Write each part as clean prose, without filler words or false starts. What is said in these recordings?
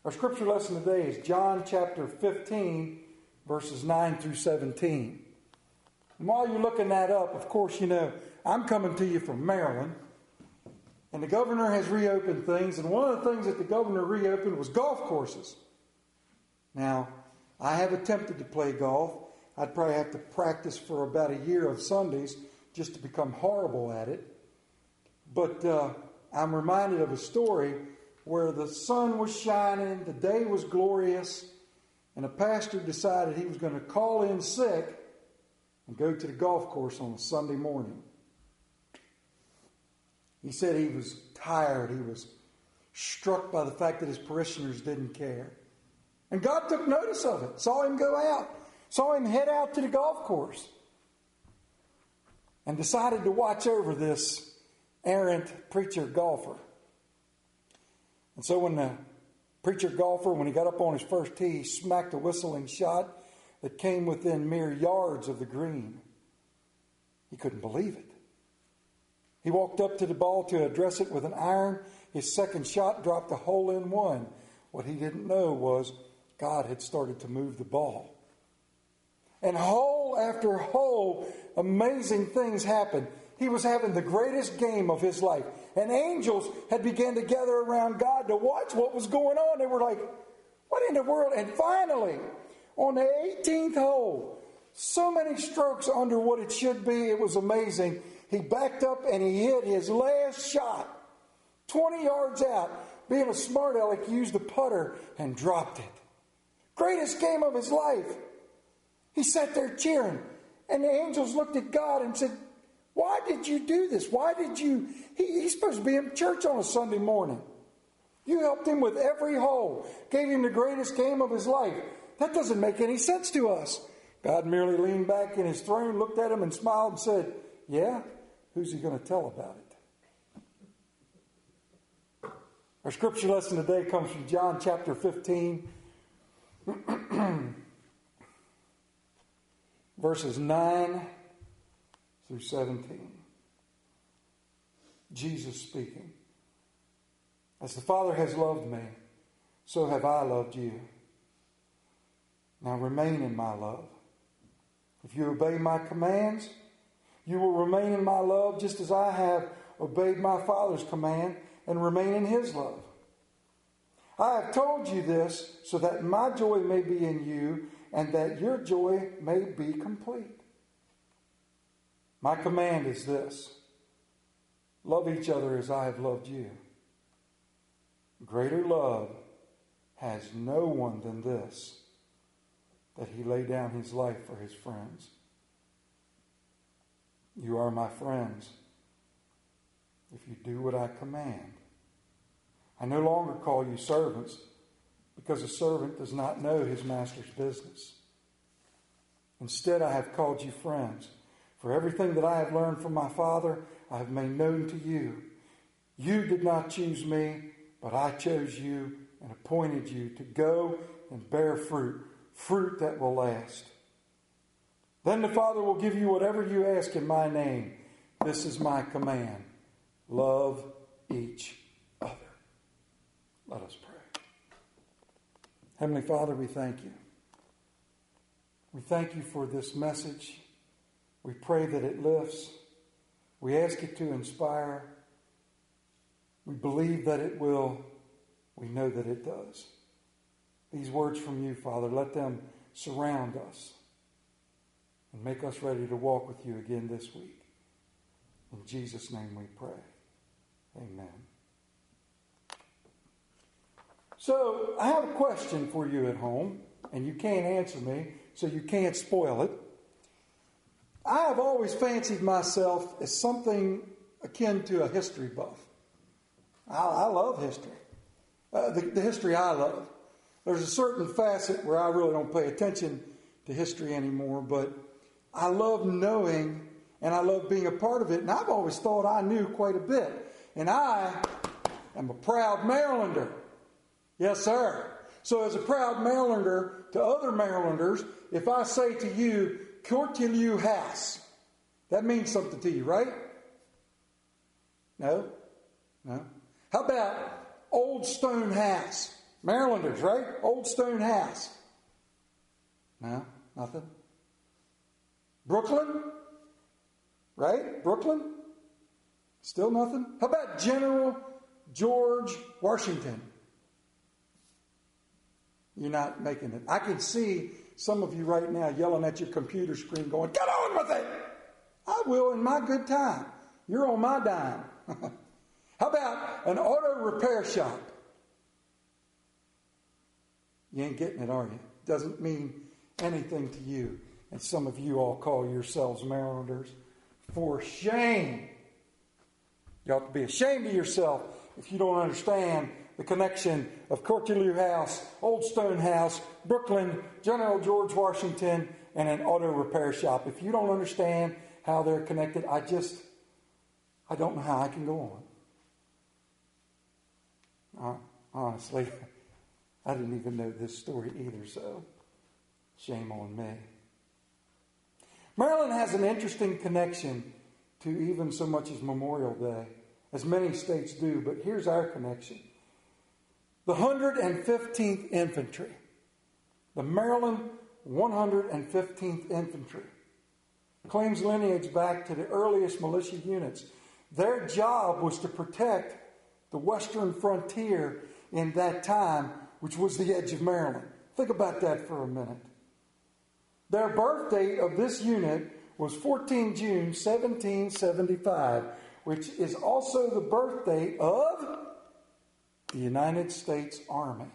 Our scripture lesson today is John chapter 15, verses 9 through 17. And while you're looking that up, of course, you know, I'm coming to you from Maryland. And the governor has reopened things. And one of the things that the governor reopened was golf courses. Now, I have attempted to play golf. I'd probably have to practice for about a year of Sundays just to become horrible at it. But I'm reminded of a story where the sun was shining, the day was glorious, and a pastor decided he was going to call in sick and go to the golf course on a Sunday morning. He said he was tired. He was struck by the fact that his parishioners didn't care. And God took notice of it, saw him go out, saw him head out to the golf course, and decided to watch over this errant preacher golfer. And so when the preacher golfer, when he got up on his first tee, he smacked a whistling shot that came within mere yards of the green. He couldn't believe it. He walked up to the ball to address it with an iron. His second shot dropped a hole in one. What he didn't know was God had started to move the ball. And hole after hole, amazing things happened. He was having the greatest game of his life. And angels had begun to gather around God to watch what was going on. They were like, what in the world? And finally, on the 18th hole, so many strokes under what it should be, it was amazing. He backed up and he hit his last shot, 20 yards out. Being a smart aleck, he used the putter and dropped it. Greatest game of his life. He sat there cheering. And the angels looked at God and said, why did you do this? Why did you... He's supposed to be in church on a Sunday morning. You helped him with every hole. Gave him the greatest game of his life. That doesn't make any sense to us. God merely leaned back in his throne, looked at him and smiled and said, yeah? Who's he going to tell about it? Our scripture lesson today comes from John chapter 15, verses 9 through 17. Jesus speaking. As the Father has loved me, so have I loved you. Now remain in my love. If you obey my commands, you will remain in my love just as I have obeyed my Father's command and remain in his love. I have told you this so that my joy may be in you and that your joy may be complete. My command is this: love each other as I have loved you. Greater love has no one than this, that he lay down his life for his friends. You are my friends if you do what I command. I no longer call you servants, because a servant does not know his master's business. Instead, I have called you friends. For everything that I have learned from my Father, I have made known to you. You did not choose me, but I chose you and appointed you to go and bear fruit, fruit that will last. Then the Father will give you whatever you ask in my name. This is my command: love each other. Let us pray. Heavenly Father, we thank you. We thank you for this message. We pray that it lifts. We ask it to inspire. We believe that it will. We know that it does. These words from you, Father, let them surround us and make us ready to walk with you again this week. In Jesus' name we pray. Amen. So, I have a question for you at home, and you can't answer me, so you can't spoil it. I have always fancied myself as something akin to a history buff. I love history. The history I love. There's a certain facet where I really don't pay attention to history anymore, but I love knowing and I love being a part of it, and I've always thought I knew quite a bit. And I am a proud Marylander. Yes, sir. So as a proud Marylander to other Marylanders, if I say to you, Cortelyou House, that means something to you, right? No? How about Old Stone House? Marylanders, right? Old Stone House. No, nothing. Brooklyn, right? Brooklyn, still nothing. How about General George Washington? You're not making it. I can see some of you right now yelling at your computer screen going, get on with it. I will in my good time. You're on my dime. How about an auto repair shop? You ain't getting it, are you? Doesn't mean anything to you. And some of you all call yourselves Marylanders. For shame. You ought to be ashamed of yourself if you don't understand the connection of Cortelyou House, Old Stone House, Brooklyn, General George Washington, and an auto repair shop. If you don't understand how they're connected, I don't know how I can go on. Honestly, I didn't even know this story either, so shame on me. Maryland has an interesting connection to even so much as Memorial Day, as many states do, but here's our connection. The 115th Infantry, the Maryland 115th Infantry, claims lineage back to the earliest militia units. Their job was to protect the western frontier in that time, which was the edge of Maryland. Think about that for a minute. Their birth date of this unit was 14 June 1775, which is also the birth date of the United States Army.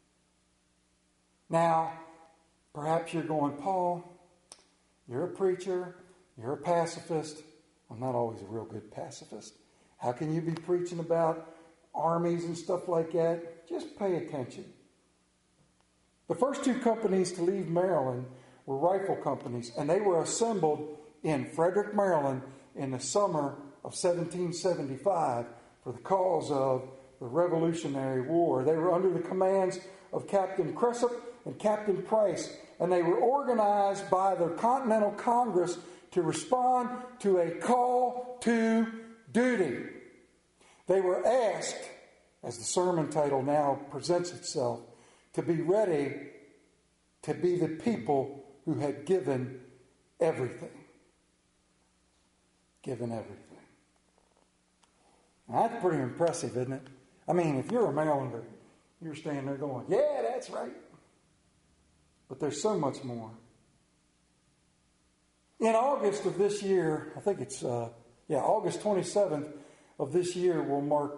Now, perhaps you're going, Paul, you're a preacher, you're a pacifist. I'm not always a real good pacifist. How can you be preaching about armies and stuff like that? Just pay attention. The first two companies to leave Maryland were rifle companies, and they were assembled in Frederick, Maryland in the summer of 1775 for the cause of the Revolutionary War. They were under the commands of Captain Cressup and Captain Price, and they were organized by the Continental Congress to respond to a call to duty. They were asked, as the sermon title now presents itself, to be ready to be the people who had given everything. Given everything. Now, that's pretty impressive, isn't it? I mean, if you're a Marylander, you're standing there going, yeah, that's right. But there's so much more. In August of this year, I think it's, August 27th of this year will mark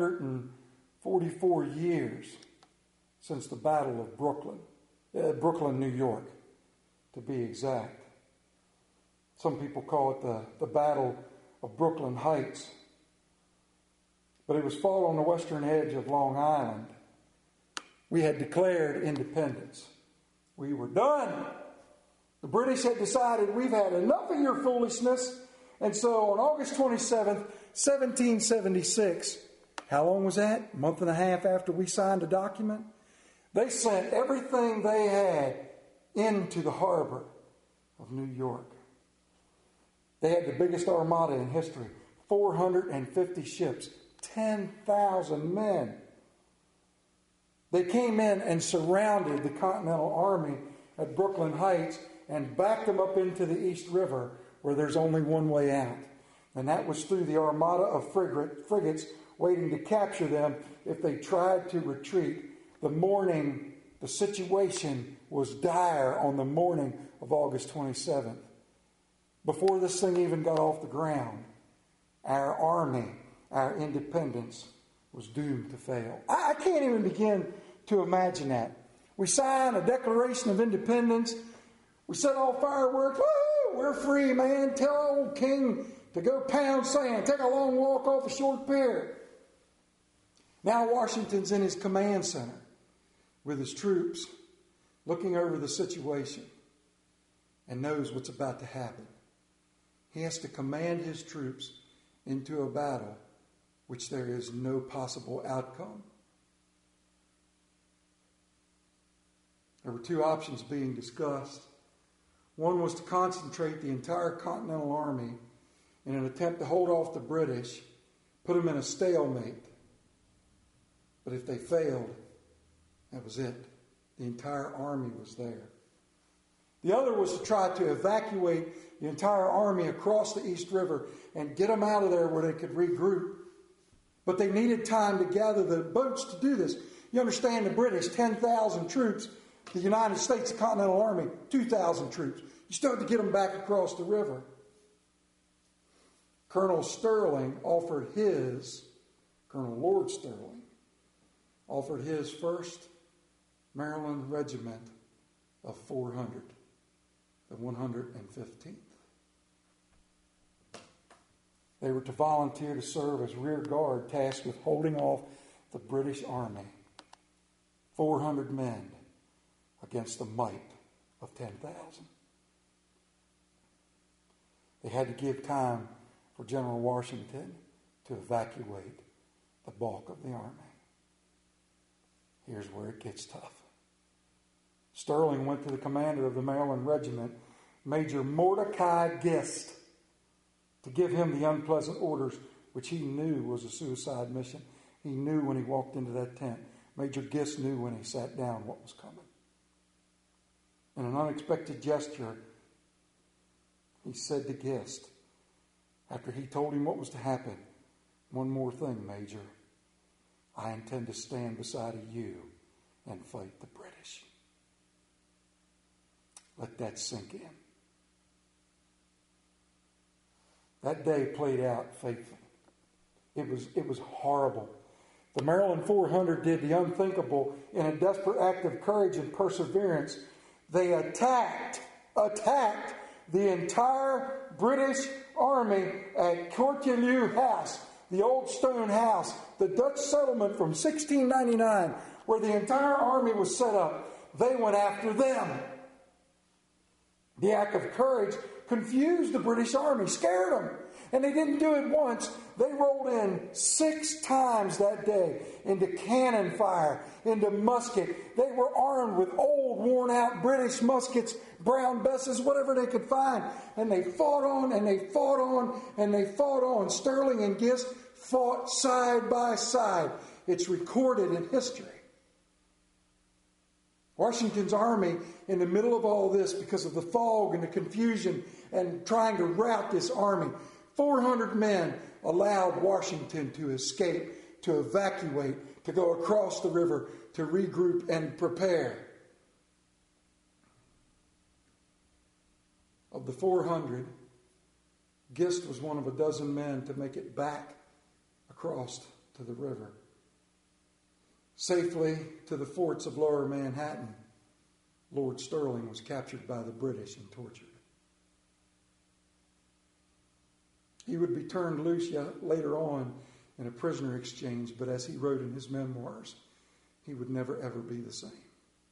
244 years since the Battle of Brooklyn, New York, to be exact. Some people call it the Battle of Brooklyn Heights. But it was fought on the western edge of Long Island. We had declared independence. We were done. The British had decided, we've had enough of your foolishness. And so on August 27th, 1776, how long was that? A month and a half after we signed a document? They sent everything they had into the harbor of New York. They had the biggest armada in history, 450 ships, 10,000 men. They came in and surrounded the Continental Army at Brooklyn Heights and backed them up into the East River, where there's only one way out. And that was through the armada of frigates waiting to capture them if they tried to retreat. The situation was dire on the morning of August 27th. Before this thing even got off the ground, our army, our independence, was doomed to fail. I can't even begin to imagine that. We sign a Declaration of Independence. We set off fireworks. Woo! We're free, man. Tell old King to go pound sand. Take a long walk off a short pier. Now Washington's in his command center with his troops, looking over the situation, and knows what's about to happen. He has to command his troops into a battle which there is no possible outcome. There were two options being discussed. One was to concentrate the entire Continental Army in an attempt to hold off the British, put them in a stalemate. But if they failed, That was it. The entire army was there. The other was to try to evacuate the entire army across the East River and get them out of there where they could regroup. But they needed time to gather the boats to do this. You understand, the British, 10,000 troops. The United States Continental Army, 2,000 troops. You still have to get them back across the river. Colonel Lord Sterling, offered his 1st Maryland Regiment of 400, the 115th. They were to volunteer to serve as rear guard, tasked with holding off the British Army. 400 men against the might of 10,000. They had to give time for General Washington to evacuate the bulk of the army. Here's where it gets tough. Sterling went to the commander of the Maryland Regiment, Major Mordecai Gist, to give him the unpleasant orders, which he knew was a suicide mission. He knew when he walked into that tent. Major Gist knew when he sat down what was coming. In an unexpected gesture, he said to Gist, after he told him what was to happen, "One more thing, Major. I intend to stand beside you and fight the British." Let that sink in. That day played out faithfully. It was horrible. The Maryland 400 did the unthinkable in a desperate act of courage and perseverance. They attacked the entire British army at Cortelyou House, the old stone house, the Dutch settlement from 1699, where the entire army was set up. They went after them. The act of courage confused the British army, scared them. And they didn't do it once. They rolled in 6 times that day into cannon fire, into musket. They were armed with old, worn-out British muskets, Brown Besses, whatever they could find. And they fought on, and they fought on, and they fought on. Sterling and Gist fought side by side. It's recorded in history. Washington's army, in the middle of all this, because of the fog and the confusion and trying to rout this army, 400 men allowed Washington to escape, to evacuate, to go across the river, to regroup and prepare. Of the 400, Gist was one of a dozen men to make it back across to the river, safely to the forts of Lower Manhattan. Lord Sterling was captured by the British and tortured. He would be turned loose later on in a prisoner exchange, but as he wrote in his memoirs, he would never ever be the same.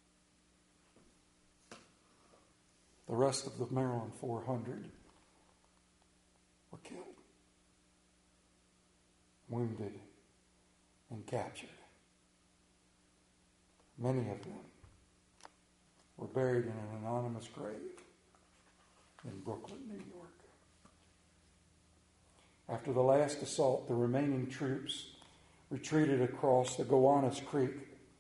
The rest of the Maryland 400 were killed, wounded, and captured. Many of them were buried in an anonymous grave in Brooklyn, New York. After the last assault, the remaining troops retreated across the Gowanus Creek.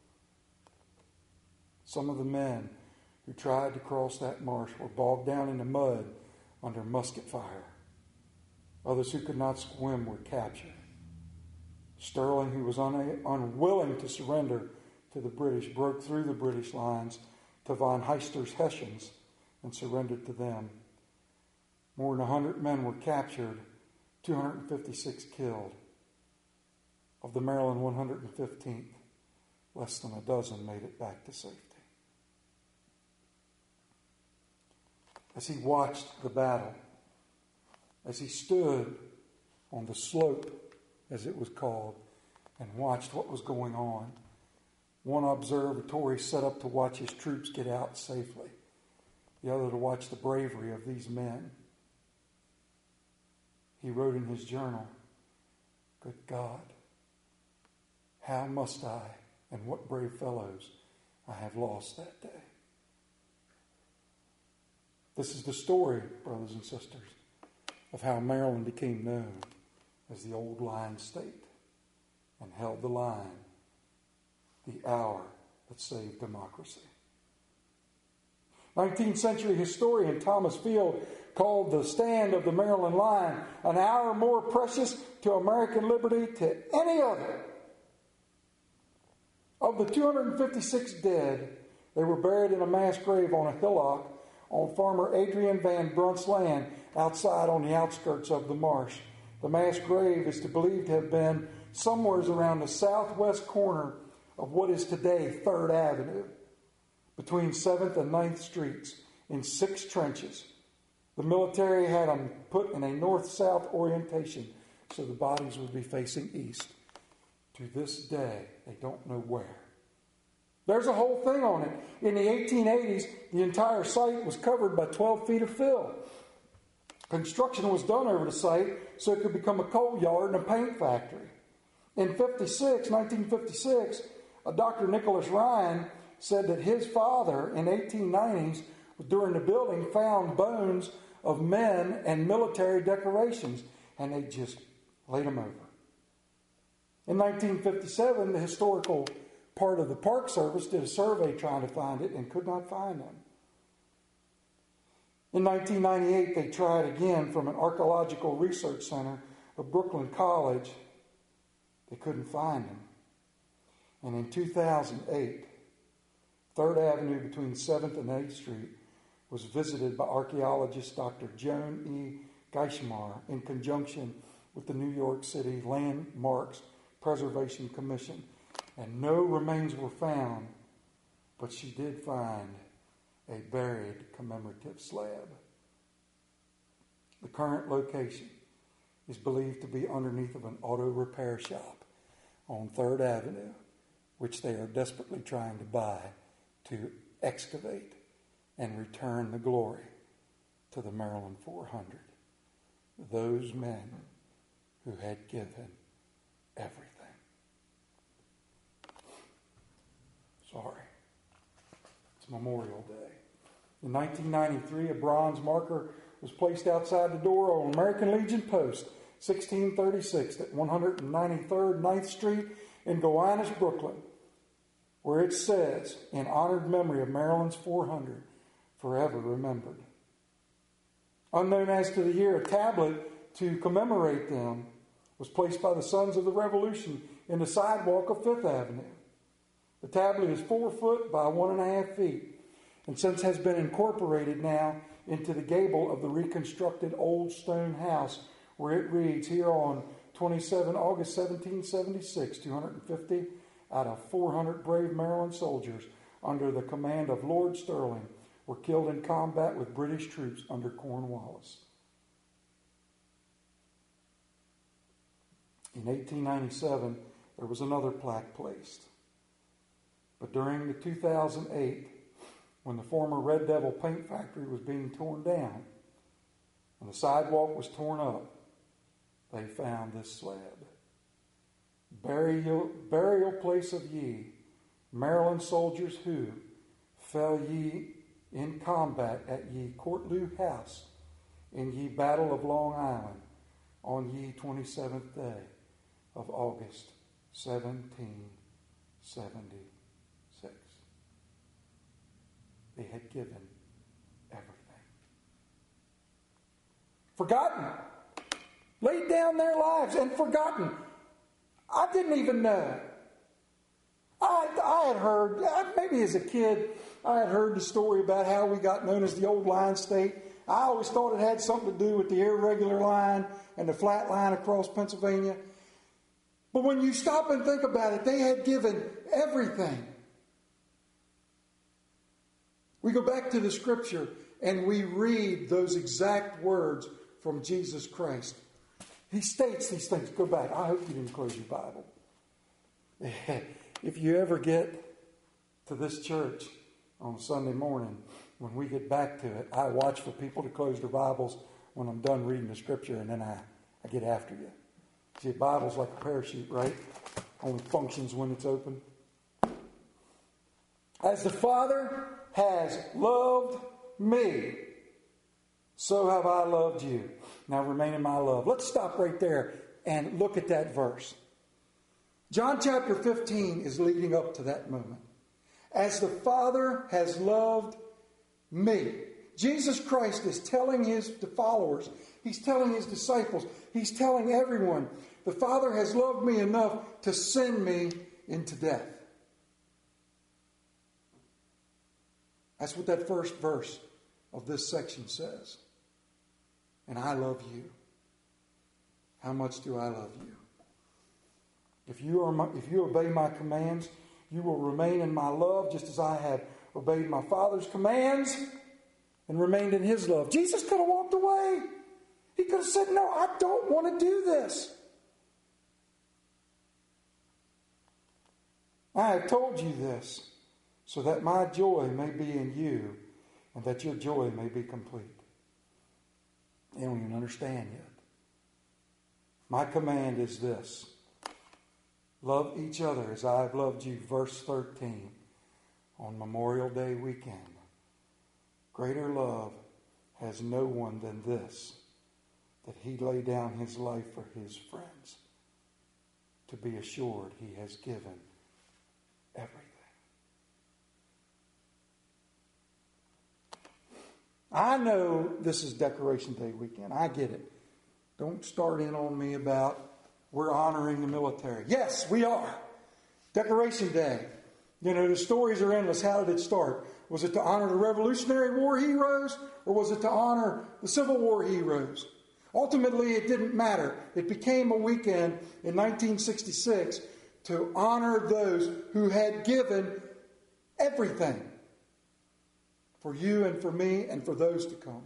Some of the men who tried to cross that marsh were bogged down in the mud under musket fire. Others who could not swim were captured. Sterling, who was unwilling to surrender to the British, broke through the British lines to von Heister's Hessians and surrendered to them. More than 100 men were captured, 256 killed. Of the Maryland 115th, less than a dozen made it back to safety. As he watched the battle, as he stood on the slope, as it was called, and watched what was going on, one observatory set up to watch his troops get out safely, the other to watch the bravery of these men. He wrote in his journal, "Good God, how must I, and what brave fellows I have lost that day." This is the story, brothers and sisters, of how Maryland became known as the Old Line State and held the line the hour that saved democracy. 19th century historian Thomas Field called the stand of the Maryland line an hour more precious to American liberty to any other. Of the 256 dead, they were buried in a mass grave on a hillock on farmer Adrian Van Brunt's land outside on the outskirts of the marsh. The mass grave is believed to have been somewhere around the southwest corner of what is today 3rd Avenue, between 7th and 9th Streets, in 6 trenches. The military had them put in a north-south orientation so the bodies would be facing east. To this day, they don't know where. There's a whole thing on it. In the 1880s, the entire site was covered by 12 feet of fill. Construction was done over the site so it could become a coal yard and a paint factory. In 1956, Dr. Nicholas Ryan said that his father in 1890s, during the building, found bones of men and military decorations, and they just laid them over. In 1957, the historical part of the Park Service did a survey trying to find it and could not find them. In 1998, they tried again from an archaeological research center of Brooklyn College. They couldn't find them. And in 2008, 3rd Avenue between 7th and 8th Street was visited by archaeologist Dr. Joan E. Geismar in conjunction with the New York City Landmarks Preservation Commission. And no remains were found, but she did find a buried commemorative slab. The current location is believed to be underneath of an auto repair shop on 3rd Avenue, which they are desperately trying to buy to excavate and return the glory to the Maryland 400. Those men who had given everything. Sorry. It's Memorial Day. In 1993, a bronze marker was placed outside the door on American Legion Post, 1636 at 193rd 9th Street in Gowanus, Brooklyn, where it says, in honored memory of Maryland's 400, forever remembered. Unknown as to the year, a tablet to commemorate them was placed by the Sons of the Revolution in the sidewalk of 5th Avenue. The tablet is 4 foot by 1.5 feet, and since has been incorporated now into the gable of the reconstructed old stone house, where it reads, here on 27 August 1776, 250 out of 400 brave Maryland soldiers under the command of Lord Sterling were killed in combat with British troops under Cornwallis. In 1897, there was another plaque placed. But during the 2008, when the former Red Devil paint factory was being torn down and the sidewalk was torn up, they found this slab. Burial place of ye, Maryland soldiers who fell ye in combat at ye Courtlew House in ye Battle of Long Island on ye 27th day of August 1776. They had given everything. Forgotten. Laid down their lives and forgotten. I didn't even know. I had heard, maybe as a kid, I had heard the story about how we got known as the Old Line State. I always thought it had something to do with the irregular line and the flat line across Pennsylvania. But when you stop and think about it, they had given everything. We go back to the scripture and we read those exact words from Jesus Christ. He states these things. Go back. I hope you didn't close your Bible. If you ever get to this church on Sunday morning, when we get back to it, I watch for people to close their Bibles when I'm done reading the scripture, and then I get after you. See, a Bible's like a parachute, right? Only functions when it's open. As the Father has loved me, so have I loved you. Now remain in my love. Let's stop right there and look at that verse. John chapter 15 is leading up to that moment. as the Father has loved me. Jesus Christ is telling his followers, he's telling his disciples, he's telling everyone, the Father has loved me enough to send me into death. That's what that first verse of this section says. And I love you. How much do I love you? If you obey my commands, you will remain in my love, just as I have obeyed my Father's commands and remained in his love. Jesus could have walked away. He could have said, no, I don't want to do this. I have told you this so that my joy may be in you and that your joy may be complete. They don't even understand yet. My command is this. Love each other as I have loved you. Verse 13 on Memorial Day weekend. Greater love has no one than this, that he lay down his life for his friends, to be assured he has given everything. I know this is Decoration Day weekend. I get it. Don't start in on me about we're honoring the military. Yes, we are. Decoration Day. You know, the stories are endless. How did it start? Was it to honor the Revolutionary War heroes, or was it to honor the Civil War heroes? Ultimately, it didn't matter. It became a weekend in 1966 to honor those who had given everything for you and for me and for those to come.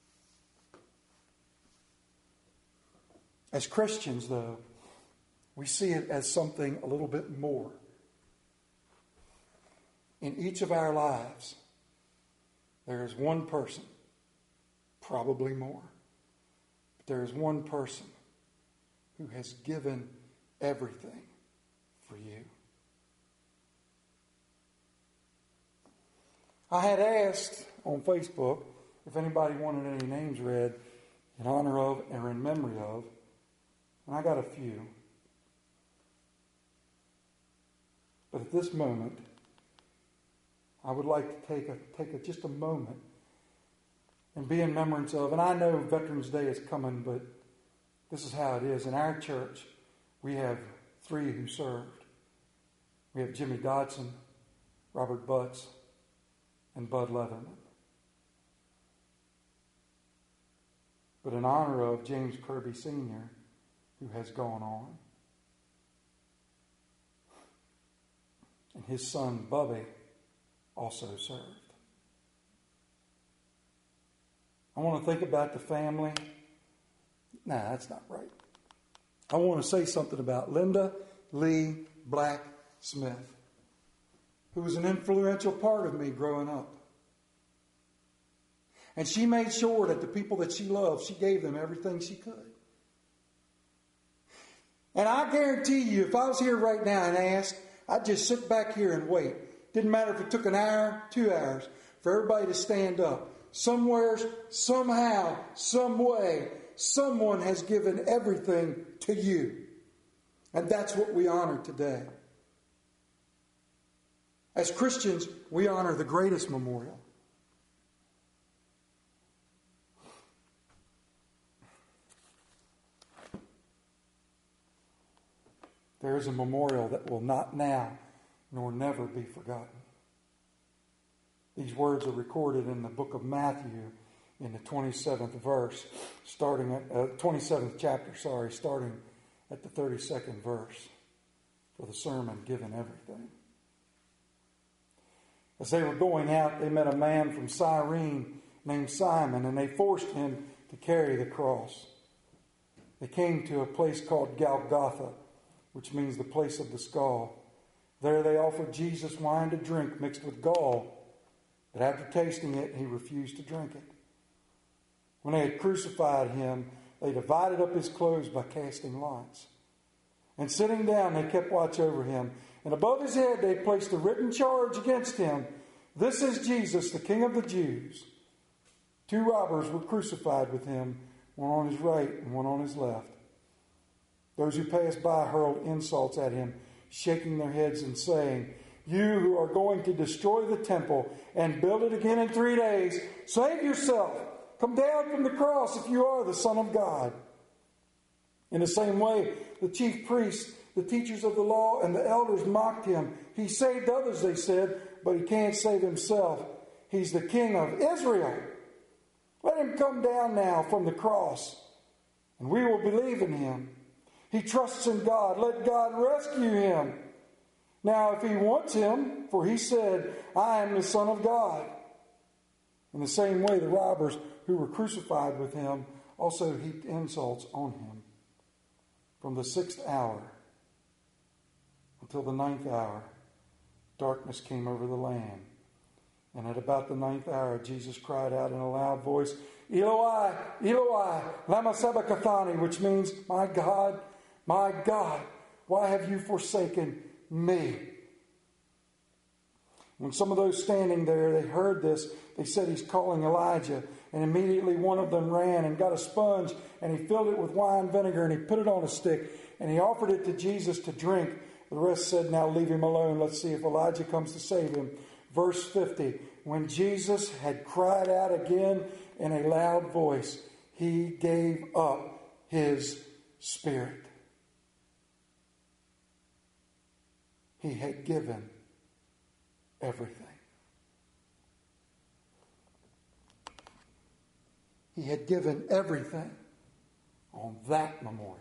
As Christians, though, we see it as something a little bit more. In each of our lives, there is one person, probably more, but there is one person who has given everything for you. I had asked on Facebook if anybody wanted any names read in honor of or in memory of, and I got a few. But at this moment, I would like to take just a moment and be in remembrance of, and I know Veterans Day is coming, but this is how it is. In our church, we have 3 who served. We have Jimmy Dodson, Robert Butts, and Bud Leatherman. But in honor of James Kirby Sr., who has gone on, and his son Bubby also served. I want to think about the family. Nah, that's not right. I want to say something about Linda Lee Black Smith, who was an influential part of me growing up. And she made sure that the people that she loved, she gave them everything she could. And I guarantee you, if I was here right now and asked, I'd just sit back here and wait. Didn't matter if it took an hour, 2 hours, for everybody to stand up. Somewhere, somehow, some way, someone has given everything to you. And that's what we honor today. As Christians, we honor the greatest memorial. There is a memorial that will not now nor never be forgotten. These words are recorded in the book of Matthew in the 27th verse, starting at 27th chapter, starting at the 32nd verse for the sermon, Given Everything. As they were going out, they met a man from Cyrene named Simon, and they forced him to carry the cross. They came to a place called Golgotha, which means the place of the skull. There they offered Jesus wine to drink mixed with gall, but after tasting it, he refused to drink it. When they had crucified him, they divided up his clothes by casting lots. And sitting down, they kept watch over him. And above his head, they placed a written charge against him. This is Jesus, the King of the Jews. 2 robbers were crucified with him, one on his right and one on his left. Those who passed by hurled insults at him, shaking their heads and saying, You who are going to destroy the temple and build it again in 3 days, save yourself. Come down from the cross if you are the Son of God. In the same way, the chief priests, the teachers of the law, and the elders mocked him. He saved others, they said, but he can't save himself. He's the King of Israel. Let him come down now from the cross, and we will believe in him. He trusts in God. Let God rescue him. Now, if he wants him, for he said, I am the Son of God. In the same way, the robbers who were crucified with him also heaped insults on him. From the 6th hour until the 9th hour, darkness came over the land. And at about the 9th hour, Jesus cried out in a loud voice, Eloi, Eloi, lama sabachthani, which means, my God, why have you forsaken me? When some of those standing there, they heard this, they said, he's calling Elijah. And immediately one of them ran and got a sponge, and he filled it with wine vinegar, and he put it on a stick, and he offered it to Jesus to drink. The rest said, now leave him alone. Let's see if Elijah comes to save him. Verse 50, when Jesus had cried out again in a loud voice, he gave up his spirit. He had given everything. He had given everything on that memorial.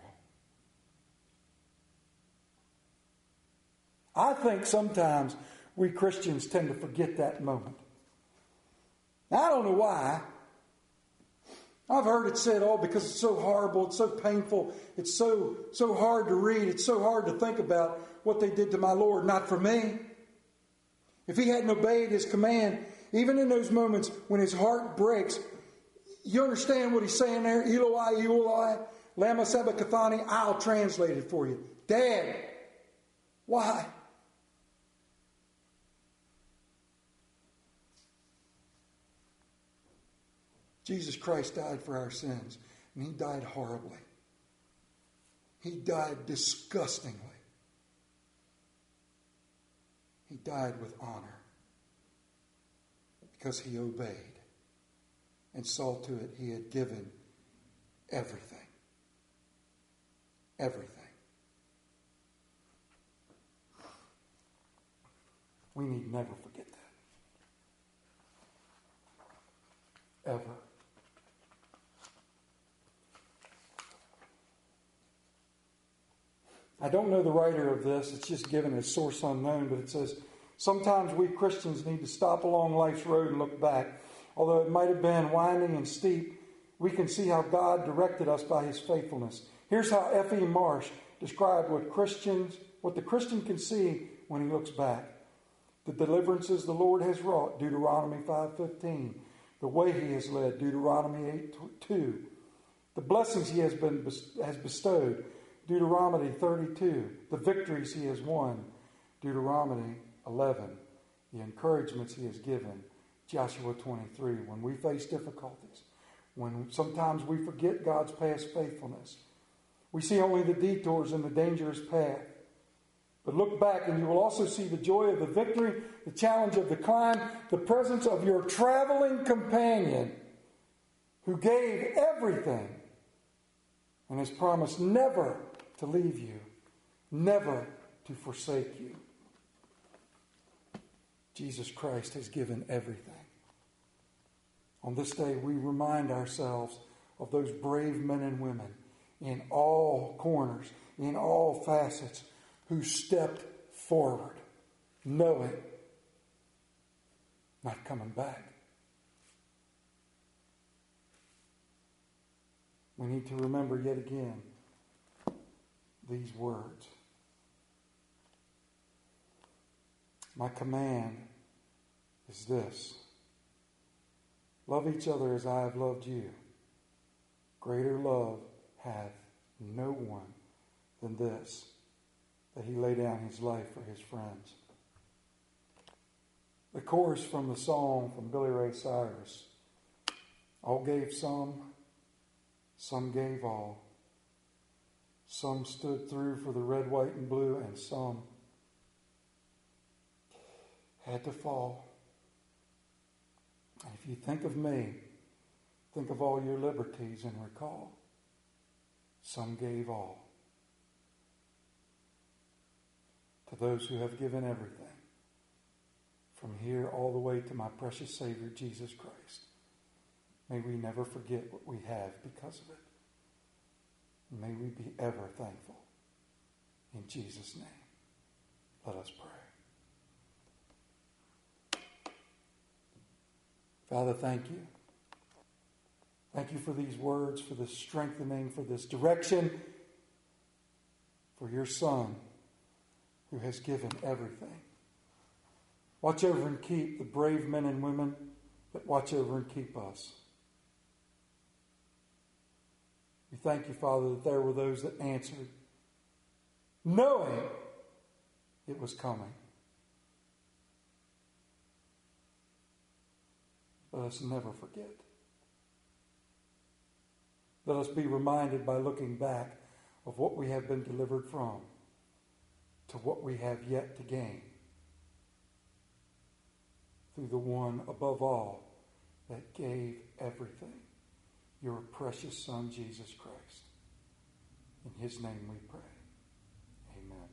I think sometimes we Christians tend to forget that moment. Now, I don't know why. I've heard it said, because it's so horrible, it's so painful, it's so hard to read, it's so hard to think about what they did to my Lord. Not for me. If he hadn't obeyed his command, even in those moments when his heart breaks, you understand what he's saying there? Eloi, Eloi, lama sabachthani. I'll translate it for you. Dad, why? Jesus Christ died for our sins, and he died horribly. He died disgustingly. He died with honor because he obeyed and saw to it he had given everything. Everything. We need never forget that. Ever. I don't know the writer of this. It's just given as source unknown, but it says, sometimes we Christians need to stop along life's road and look back. Although it might have been winding and steep, we can see how God directed us by his faithfulness. Here's how F.E. Marsh described what the Christian can see when he looks back. The deliverances the Lord has wrought, Deuteronomy 5:15. The way he has led, Deuteronomy 8:2. The blessings he has bestowed, Deuteronomy 32. The victories he has won, Deuteronomy 11. The encouragements he has given, Joshua 23. When we face difficulties, when sometimes we forget God's past faithfulness, we see only the detours and the dangerous path. But look back and you will also see the joy of the victory, the challenge of the climb, the presence of your traveling companion who gave everything and has promised never to leave you, never to forsake you. Jesus Christ has given everything. On this day, we remind ourselves of those brave men and women in all corners, in all facets, who stepped forward, knowing not coming back. We need to remember yet again these words. My command is this: love each other as I have loved you. Greater love hath no one than this, that he lay down his life for his friends. The chorus from the song from Billy Ray Cyrus. All gave some gave all. Some stood through for the red, white, and blue, and some had to fall. And if you think of me, think of all your liberties and recall, some gave all. To those who have given everything, from here all the way to my precious Savior, Jesus Christ, may we never forget what we have because of it. And may we be ever thankful. In Jesus' name, let us pray. Father, thank you. Thank you for these words, for this strengthening, for this direction, for your Son who has given everything. Watch over and keep the brave men and women that watch over and keep us. We thank you, Father, that there were those that answered, knowing it was coming. Let us never forget. Let us be reminded by looking back of what we have been delivered from to what we have yet to gain through the one above all that gave everything, your precious Son, Jesus Christ. In his name we pray. Amen.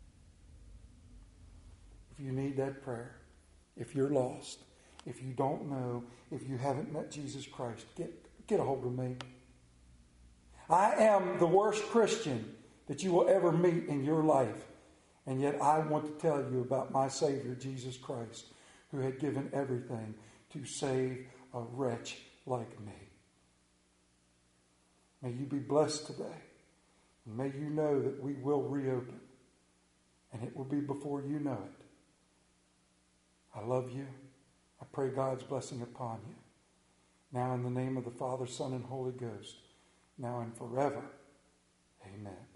If you need that prayer, if you're lost, if you don't know, if you haven't met Jesus Christ, get a hold of me. I am the worst Christian that you will ever meet in your life. And yet I want to tell you about my Savior, Jesus Christ, who had given everything to save a wretch like me. May you be blessed today. And may you know that we will reopen. And it will be before you know it. I love you. I pray God's blessing upon you. Now in the name of the Father, Son, and Holy Ghost, now and forever. Amen.